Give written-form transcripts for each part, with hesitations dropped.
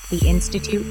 The Institute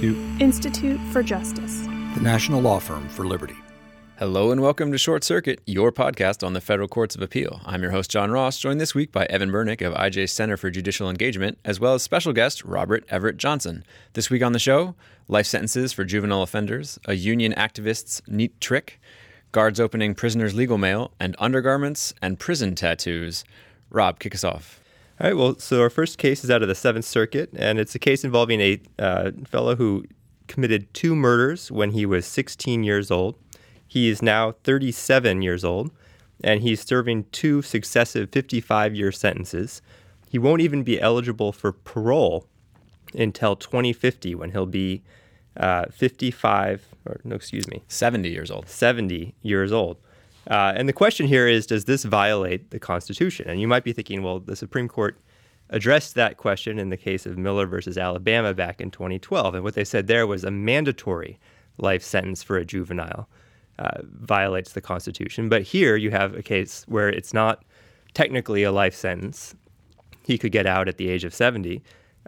for Justice. The National Law Firm for Liberty. Hello and welcome to Short Circuit, your podcast on the Federal Courts of Appeal. I'm your host, John Ross, joined this week by Evan Bernick of IJ Center for Judicial Engagement, as well as special guest Robert Everett Johnson. This week on the show, life sentences for juvenile offenders, a union activist's neat trick, guards opening prisoners' legal mail, and undergarments and prison tattoos. Rob, kick us off. All right, well, so our first case is out of the Seventh Circuit, and it's a case involving a fellow who committed 2 murders when he was 16 years old. He is now 37 years old, and he's serving 2 successive 55-year sentences. He won't even be eligible for parole until 2050, when he'll be 70 years old. 70 years old. And the question here is, does this violate the Constitution? And you might be thinking, well, the Supreme Court addressed that question in the case of Miller versus Alabama back in 2012. And what they said there was a mandatory life sentence for a juvenile violates the Constitution. But here you have a case where it's not technically a life sentence. He could get out at the age of 70.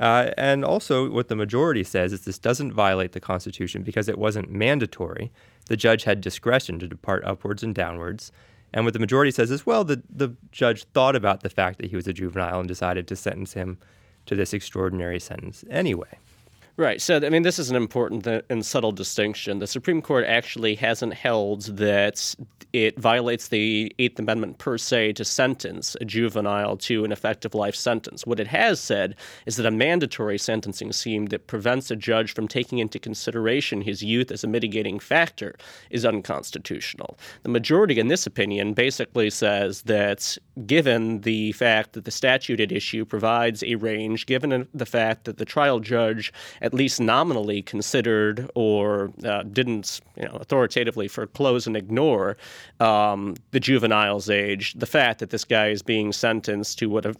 And also what the majority says is this doesn't violate the Constitution because it wasn't mandatory. The judge had discretion to depart upwards and downwards. And what the majority says is, well, the judge thought about the fact that he was a juvenile and decided to sentence him to this extraordinary sentence anyway. Right. So, I mean, this is an important and subtle distinction. The Supreme Court actually hasn't held that it violates the Eighth Amendment per se to sentence a juvenile to an effective life sentence. What it has said is that a mandatory sentencing scheme that prevents a judge from taking into consideration his youth as a mitigating factor is unconstitutional. The majority in this opinion basically says that given the fact that the statute at issue provides a range, given the fact that the trial judge at least nominally considered or didn't authoritatively foreclose and ignore the juvenile's age, the fact that this guy is being sentenced to what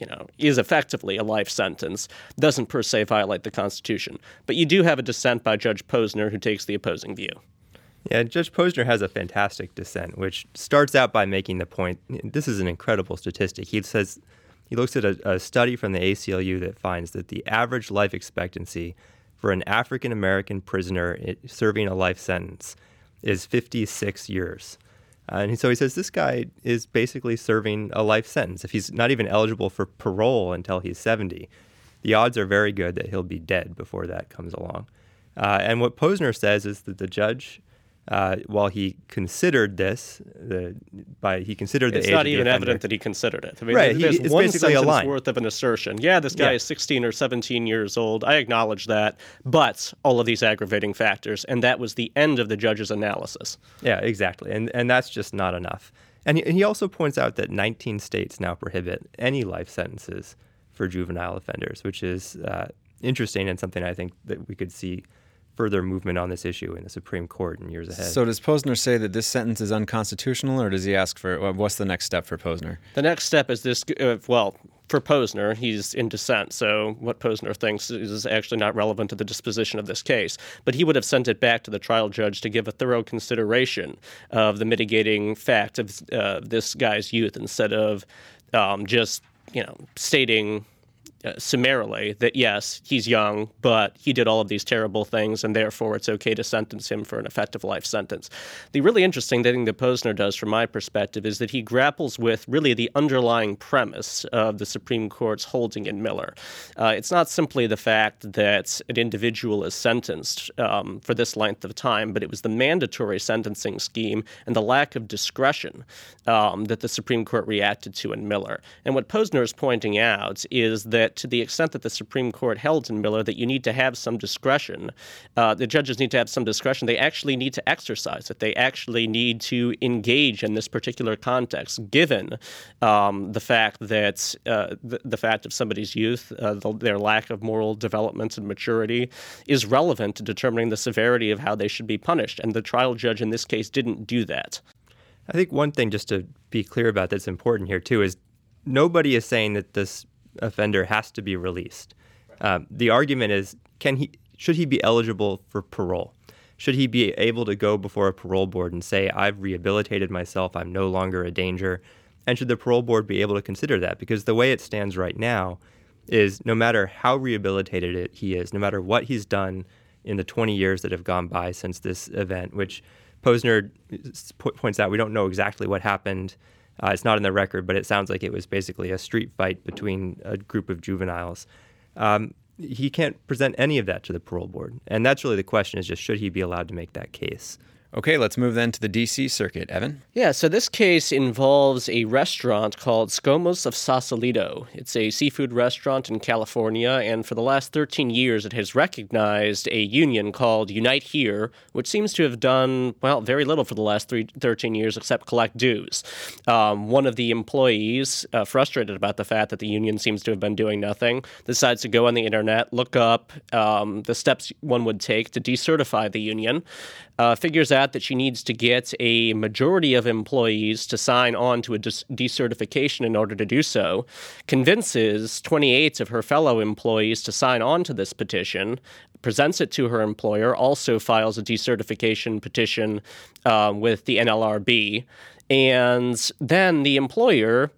is effectively a life sentence doesn't per se violate the Constitution. But you do have a dissent by Judge Posner who takes the opposing view. Yeah, Judge Posner has a fantastic dissent, which starts out by making the point, this is an incredible statistic. He says he looks at a study from the ACLU that finds that the average life expectancy for an African-American prisoner serving a life sentence is 56 years. And so he says this guy is basically serving a life sentence. If he's not even eligible for parole until he's 70, the odds are very good that he'll be dead before that comes along. And what Posner says is that the judge, while he considered this, he considered the age of the offender. It's not even evident that he considered it. I mean, right, there's it's one basically sentence a line worth of an assertion. Yeah, this guy is 16 or 17 years old. I acknowledge that, but all of these aggravating factors, and that was the end of the judge's analysis. Yeah, exactly, and that's just not enough. And he also points out that 19 states now prohibit any life sentences for juvenile offenders, which is interesting and something I think that we could see further movement on this issue in the Supreme Court in years ahead. So does Posner say that this sentence is unconstitutional, or does he ask for, what's the next step for Posner? The next step is this, for Posner, he's in dissent, so what Posner thinks is actually not relevant to the disposition of this case. But he would have sent it back to the trial judge to give a thorough consideration of the mitigating fact of this guy's youth instead of just stating summarily that, yes, he's young, but he did all of these terrible things, and therefore it's okay to sentence him for an effective life sentence. The really interesting thing that Posner does, from my perspective, is that he grapples with really the underlying premise of the Supreme Court's holding in Miller. It's not simply the fact that an individual is sentenced for this length of time, but it was the mandatory sentencing scheme and the lack of discretion that the Supreme Court reacted to in Miller. And what Posner is pointing out is that to the extent that the Supreme Court held in Miller that you need to have some discretion, the judges need to have some discretion, they actually need to exercise it. They actually need to engage in this particular context, given the fact that the fact of somebody's youth, their lack of moral development and maturity is relevant to determining the severity of how they should be punished. And the trial judge in this case didn't do that. I think one thing just to be clear about that's important here, too, is nobody is saying that this offender has to be released. The argument is, should he be eligible for parole? Should he be able to go before a parole board and say, I've rehabilitated myself, I'm no longer a danger? And should the parole board be able to consider that? Because the way it stands right now is no matter how rehabilitated he is, no matter what he's done in the 20 years that have gone by since this event, which Posner points out we don't know exactly what happened. It's not in the record, but it sounds like it was basically a street fight between a group of juveniles. He can't present any of that to the parole board. And that's really the question, is just should he be allowed to make that case? Okay, let's move then to the D.C. Circuit. Evan? Yeah, so this case involves a restaurant called Scomos of Sausalito. It's a seafood restaurant in California, and for the last 13 years it has recognized a union called Unite Here, which seems to have done, well, very little for the last 13 years except collect dues. One of the employees, frustrated about the fact that the union seems to have been doing nothing, decides to go on the internet, look up the steps one would take to decertify the union, figures out that she needs to get a majority of employees to sign on to a decertification in order to do so, convinces 28 of her fellow employees to sign on to this petition, presents it to her employer, also files a decertification petition with the NLRB, and then the employer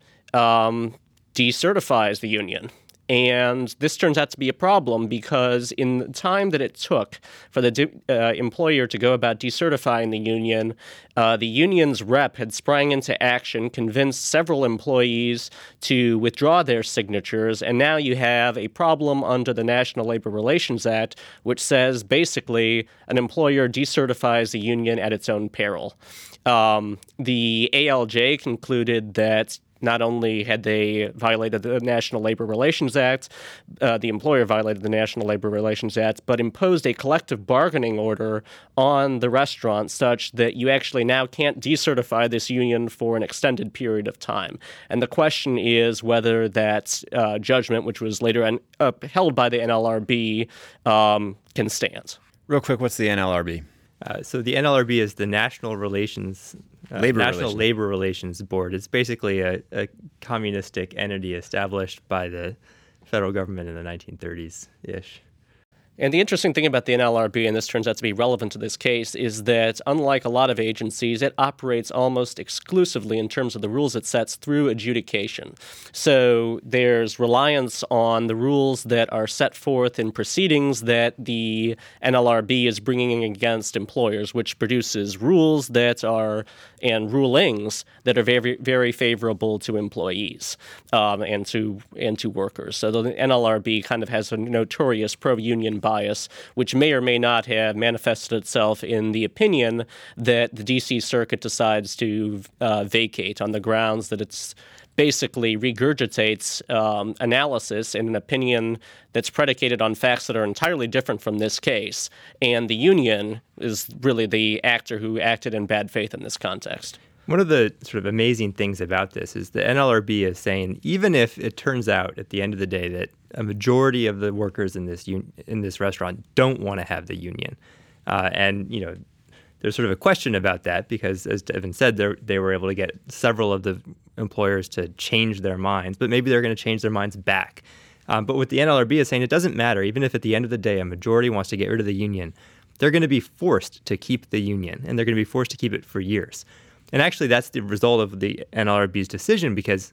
decertifies the union. And this turns out to be a problem because in the time that it took for the employer to go about decertifying the union's rep had sprang into action, convinced several employees to withdraw their signatures, and now you have a problem under the National Labor Relations Act, which says basically an employer decertifies the union at its own peril. The ALJ concluded that not only had they violated the National Labor Relations Act, the employer violated the National Labor Relations Act, but imposed a collective bargaining order on the restaurant such that you actually now can't decertify this union for an extended period of time. And the question is whether that judgment, which was later upheld by the NLRB, can stand. Real quick, what's the NLRB? So the NLRB is the National Labor Relations Board. It's basically a communistic entity established by the federal government in the 1930s-ish. And the interesting thing about the NLRB, and this turns out to be relevant to this case, is that unlike a lot of agencies, it operates almost exclusively in terms of the rules it sets through adjudication. So there's reliance on the rules that are set forth in proceedings that the NLRB is bringing against employers, which produces rules that are, and rulings that are very, very favorable to employees and to workers. So the NLRB kind of has a notorious pro-union bias, which may or may not have manifested itself in the opinion that the D.C. Circuit decides to vacate on the grounds that it's basically regurgitates analysis in an opinion that's predicated on facts that are entirely different from this case. And the union is really the actor who acted in bad faith in this context. One of the sort of amazing things about this is the NLRB is saying even if it turns out at the end of the day that a majority of the workers in this restaurant don't want to have the union, and you know there's sort of a question about that because, as Evan said, they were able to get several of the employers to change their minds, but maybe they're going to change their minds back. But what the NLRB is saying, it doesn't matter. Even if at the end of the day a majority wants to get rid of the union, they're going to be forced to keep the union, and they're going to be forced to keep it for years. And actually, that's the result of the NLRB's decision because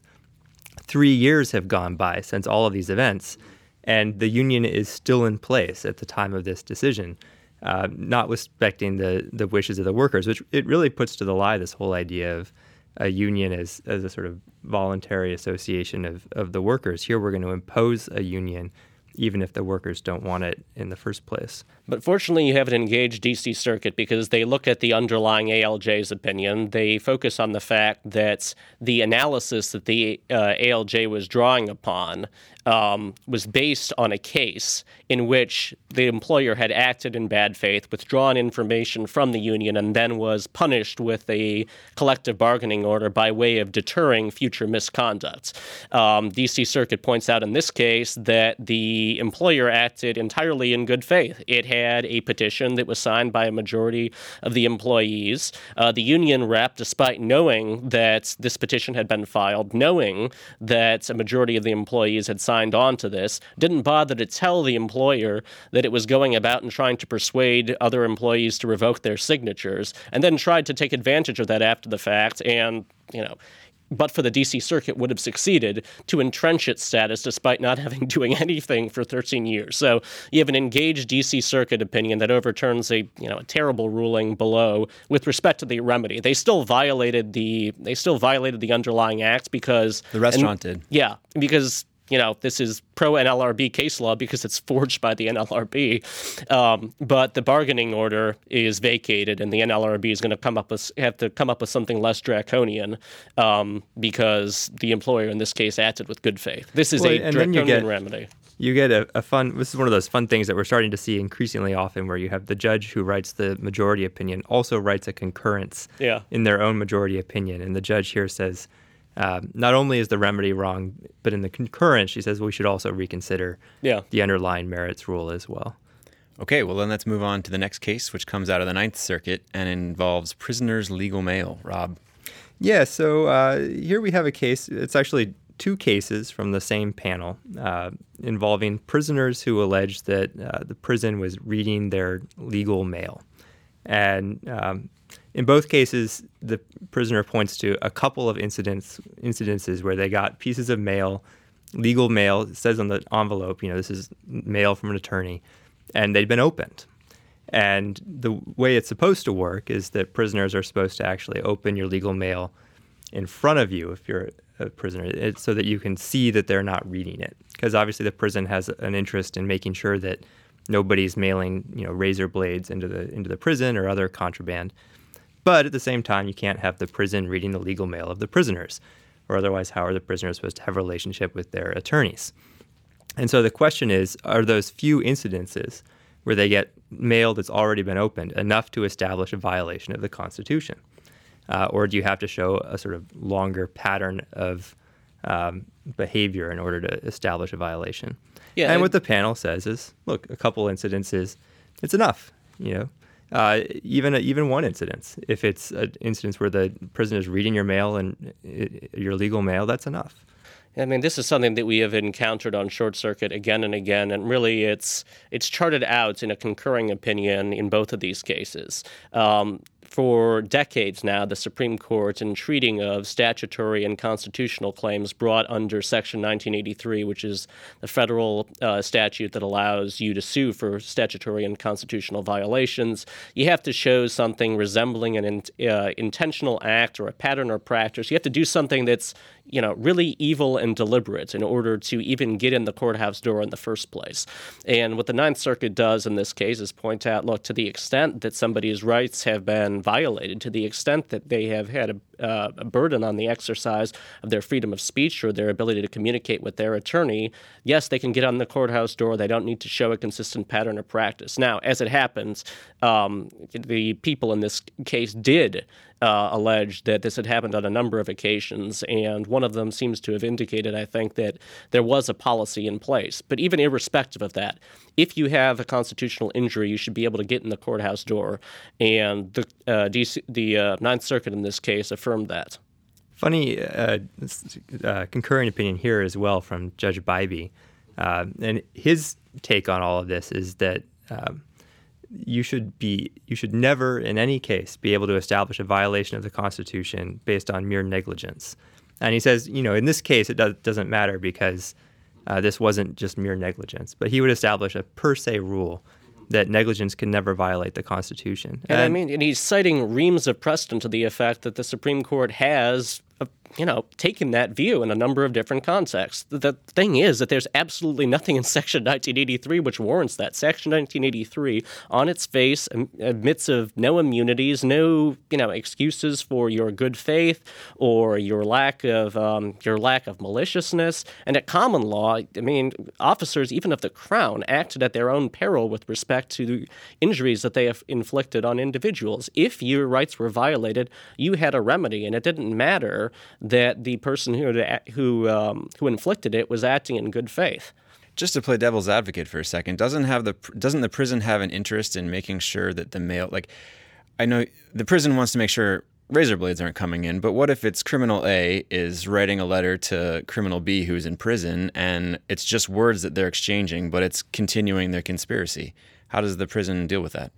3 years have gone by since all of these events, and the union is still in place at the time of this decision, notwithstanding the wishes of the workers, which it really puts to the lie this whole idea of a union as a sort of voluntary association of the workers. Here we're going to impose a union even if the workers don't want it in the first place. But fortunately, you have an engaged D.C. Circuit because they look at the underlying ALJ's opinion. They focus on the fact that the analysis that the ALJ was drawing upon was based on a case in which the employer had acted in bad faith, withdrawn information from the union, and then was punished with a collective bargaining order by way of deterring future misconduct. D.C. Circuit points out in this case that the employer acted entirely in good faith. It had a petition that was signed by a majority of the employees. The union rep, despite knowing that this petition had been filed, knowing that a majority of the employees had signed on to this, didn't bother to tell the employer that it was going about and trying to persuade other employees to revoke their signatures, and then tried to take advantage of that after the fact and, but for the D.C. Circuit, would have succeeded to entrench its status despite not having doing anything for 13 years. So you have an engaged D.C. Circuit opinion that overturns a terrible ruling below with respect to the remedy. They still violated the underlying act because the restaurant did. Yeah, because this is pro-NLRB case law because it's forged by the NLRB. But the bargaining order is vacated, and the NLRB is going to have to come up with something less draconian because the employer in this case acted with good faith. This is a draconian remedy. You get a fun, this is one of those fun things that we're starting to see increasingly often where you have the judge who writes the majority opinion also writes a concurrence in their own majority opinion. And the judge here says, not only is the remedy wrong, but in the concurrence, she says we should also reconsider the underlying merits rule as well. Okay, well then let's move on to the next case, which comes out of the Ninth Circuit and involves prisoners' legal mail. Rob. Yeah, so here we have a case. It's actually two cases from the same panel involving prisoners who allege that the prison was reading their legal mail. And in both cases, the prisoner points to a couple of incidences where they got pieces of mail, legal mail. It says on the envelope, this is mail from an attorney, and they'd been opened. And the way it's supposed to work is that prisoners are supposed to actually open your legal mail in front of you if you're a prisoner, so that you can see that they're not reading it. Because obviously the prison has an interest in making sure that nobody's mailing, razor blades into the prison or other contraband. But at the same time, you can't have the prison reading the legal mail of the prisoners, or otherwise how are the prisoners supposed to have a relationship with their attorneys? And so the question is, are those few incidences where they get mail that's already been opened enough to establish a violation of the Constitution? Or do you have to show a sort of longer pattern of behavior in order to establish a violation? Yeah, and what the panel says is, look, a couple incidences, it's enough, even one incident. If it's an instance where the prison is reading your mail and your legal mail, that's enough. I mean, this is something that we have encountered on Short Circuit again and again, and really it's charted out in a concurring opinion in both of these cases. For decades now, the Supreme Court, in treating of statutory and constitutional claims brought under Section 1983, which is the federal statute that allows you to sue for statutory and constitutional violations, you have to show something resembling an intentional act or a pattern or practice. You have to do something that's really evil and deliberate in order to even get in the courthouse door in the first place. And what the Ninth Circuit does in this case is point out, look, to the extent that somebody's rights have been violated, to the extent that they have had a burden on the exercise of their freedom of speech or their ability to communicate with their attorney, yes, they can get on the courthouse door. They don't need to show a consistent pattern of practice. Now, as it happens, the people in this case did allege that this had happened on a number of occasions, and one of them seems to have indicated, I think, that there was a policy in place. But even irrespective of that, if you have a constitutional injury, you should be able to get in the courthouse door, and the Ninth Circuit in this case affirmed that. Funny concurring opinion here as well from Judge Bybee, and his take on all of this is that you should never, in any case, be able to establish a violation of the Constitution based on mere negligence. And he says, in this case, it doesn't matter because this wasn't just mere negligence. But he would establish a per se rule that negligence can never violate the Constitution. And he's citing reams of precedent to the effect that the Supreme Court has taken that view in a number of different contexts. The thing is that there's absolutely nothing in Section 1983 which warrants that. Section 1983, on its face, admits of no immunities, no excuses for your good faith or your lack of maliciousness. And at common law, officers, even of the Crown, acted at their own peril with respect to injuries that they have inflicted on individuals. If your rights were violated, you had a remedy, and it didn't matter that the person who inflicted it was acting in good faith. Just to play devil's advocate for a second, doesn't the prison have an interest in making sure that the mail, I know the prison wants to make sure razor blades aren't coming in, but what if it's criminal A is writing a letter to criminal B who's in prison and it's just words that they're exchanging, but it's continuing their conspiracy? How does the prison deal with that?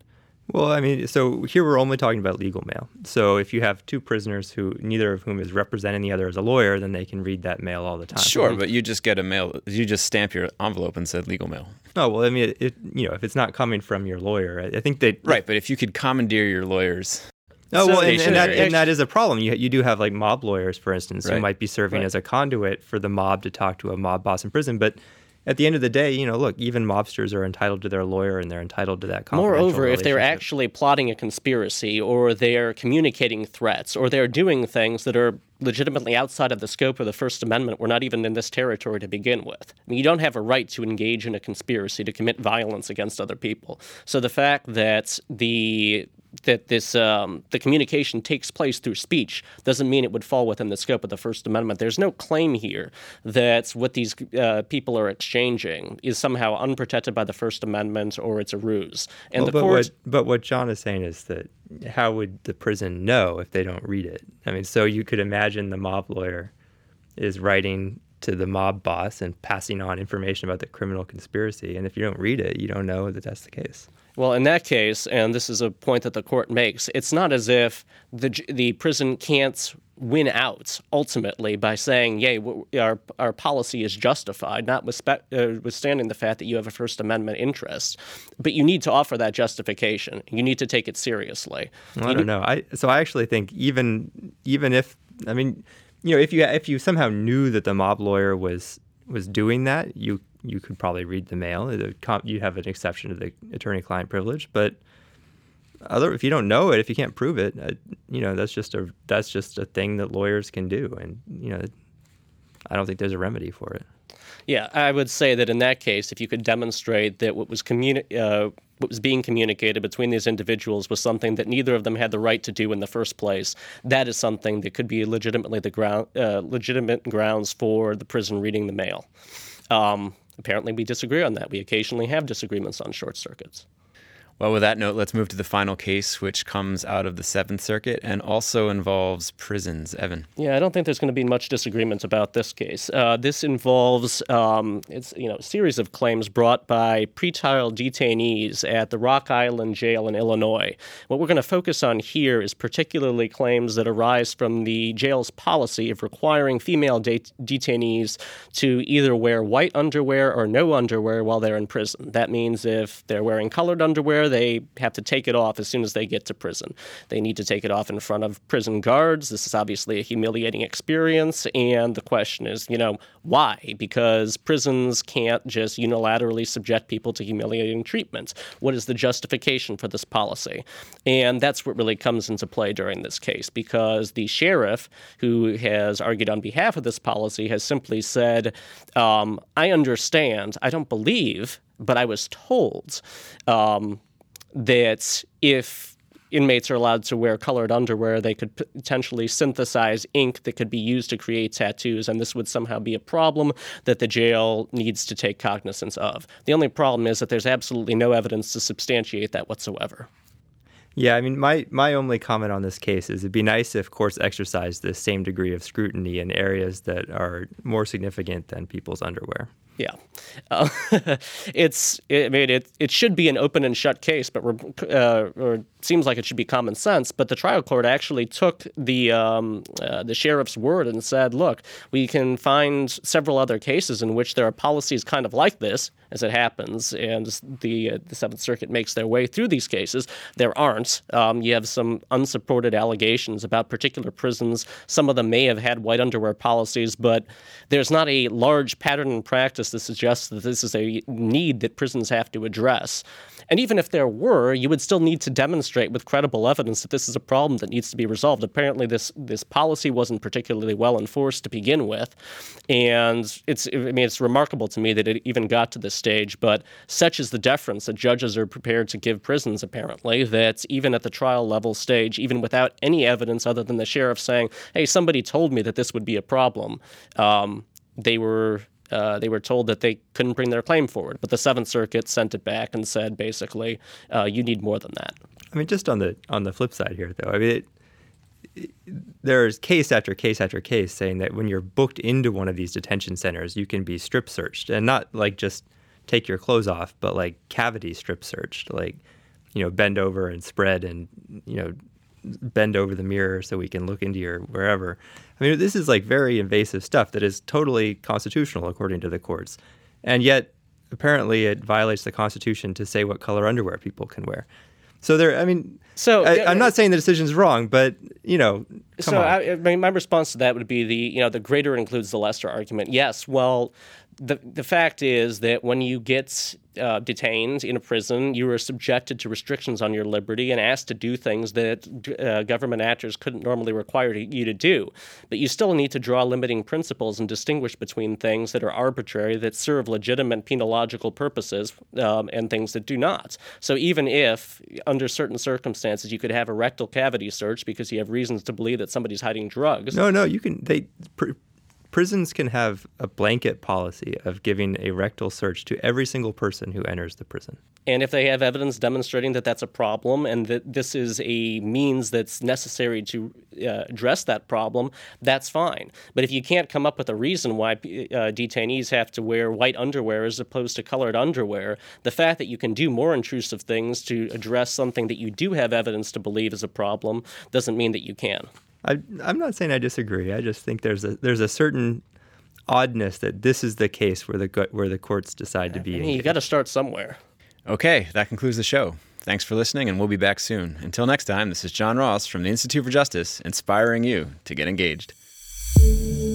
Well, I mean, so here we're only talking about legal mail. So if you have two prisoners who neither of whom is representing the other as a lawyer, then they can read that mail all the time. Sure, but you just get a mail. You just stamp your envelope and said legal mail. Oh, well, I mean, if it's not coming from your lawyer, I think they... Right, but if you could commandeer your lawyers... Oh, well, and that is a problem. You do have like mob lawyers, for instance, Right. who might be serving as a conduit for the mob to talk to a mob boss in prison. But at the end of the day, look, even mobsters are entitled to their lawyer and they're entitled to that confidential Moreover, if they're relationship. actually plotting a conspiracy or they're communicating threats or they're doing things that are legitimately outside of the scope of the First Amendment, we're not even in this territory to begin with. I mean, you don't have a right to engage in a conspiracy to commit violence against other people. So the fact that the communication takes place through speech doesn't mean it would fall within the scope of the First Amendment. There's no claim here that what these people are exchanging is somehow unprotected by the First Amendment or it's a ruse. And But what John is saying is that how would the prison know if they don't read it? I mean, so you could imagine the mob lawyer is writing to the mob boss and passing on information about the criminal conspiracy. And if you don't read it, you don't know that that's the case. Well, in that case, and this is a point that the court makes, it's not as if the prison can't win out ultimately by saying, yay, our policy is justified, notwithstanding the fact that you have a First Amendment interest. But you need to offer that justification. You need to take it seriously. Well, I don't know. I actually think even if, I mean, if you somehow knew that the mob lawyer was doing that, you could probably read the mail. You have an exception to the attorney-client privilege, but if you don't know it, if you can't prove it, that's just a thing that lawyers can do, and I don't think there's a remedy for it. Yeah, I would say that in that case, if you could demonstrate that what was being communicated between these individuals was something that neither of them had the right to do in the first place, that is something that could be legitimately legitimate grounds for the prison reading the mail. Apparently, we disagree on that. We occasionally have disagreements on short circuits. Well, with that note, let's move to the final case, which comes out of the Seventh Circuit and also involves prisons. Evan. Yeah, I don't think there's going to be much disagreement about this case. This involves a series of claims brought by pretrial detainees at the Rock Island Jail in Illinois. What we're going to focus on here is particularly claims that arise from the jail's policy of requiring female detainees to either wear white underwear or no underwear while they're in prison. That means if they're wearing colored underwear, they have to take it off as soon as they get to prison. They need to take it off in front of prison guards. This is obviously a humiliating experience, and the question is, why? Because prisons can't just unilaterally subject people to humiliating treatment. What is the justification for this policy? And that's what really comes into play during this case, because the sheriff who has argued on behalf of this policy has simply said, I understand, I don't believe, but I was told that if inmates are allowed to wear colored underwear, they could potentially synthesize ink that could be used to create tattoos, and this would somehow be a problem that the jail needs to take cognizance of. The only problem is that there's absolutely no evidence to substantiate that whatsoever. Yeah, I mean, my only comment on this case is it'd be nice if courts exercised the same degree of scrutiny in areas that are more significant than people's underwear. Yeah. It should be an open and shut case, but or it seems like it should be common sense. But the trial court actually took the sheriff's word and said, look, we can find several other cases in which there are policies kind of like this, as it happens, and the Seventh Circuit makes their way through these cases. There aren't. You have some unsupported allegations about particular prisons. Some of them may have had white underwear policies, but there's not a large pattern in practice that suggests that this is a need that prisons have to address. And even if there were, you would still need to demonstrate with credible evidence that this is a problem that needs to be resolved. Apparently, this policy wasn't particularly well enforced to begin with, and it's remarkable to me that it even got to this stage. But such is the deference that judges are prepared to give prisons, apparently, that even at the trial level stage, even without any evidence other than the sheriff saying, "Hey, somebody told me that this would be a problem," they were told that they couldn't bring their claim forward. But the Seventh Circuit sent it back and said, basically, you need more than that. I mean, just on the flip side here, though, I mean, there's case after case after case saying that when you're booked into one of these detention centers, you can be strip searched, and not like just take your clothes off, but like cavity strip searched. Like bend over and spread and, bend over the mirror so we can look into your wherever. I mean, this is like very invasive stuff that is totally constitutional according to the courts. And yet, apparently, it violates the Constitution to say what color underwear people can wear. So I'm not saying the decision is wrong, but, come on. My response to that would be the greater includes the lesser argument. Yes, well, the fact is that when you get detained in a prison, you are subjected to restrictions on your liberty and asked to do things that government actors couldn't normally require you to do. But you still need to draw limiting principles and distinguish between things that are arbitrary, that serve legitimate penological purposes, and things that do not. So even if, under certain circumstances, you could have a rectal cavity search because you have reasons to believe that somebody's hiding drugs. No, you can. Prisons can have a blanket policy of giving a rectal search to every single person who enters the prison. And if they have evidence demonstrating that that's a problem and that this is a means that's necessary to address that problem, that's fine. But if you can't come up with a reason why detainees have to wear white underwear as opposed to colored underwear, the fact that you can do more intrusive things to address something that you do have evidence to believe is a problem doesn't mean that you can. I'm not saying I disagree. I just think there's a certain oddness that this is the case where the courts decide to be. You got to start somewhere. Okay, that concludes the show. Thanks for listening, and we'll be back soon. Until next time, this is John Ross from the Institute for Justice, inspiring you to get engaged.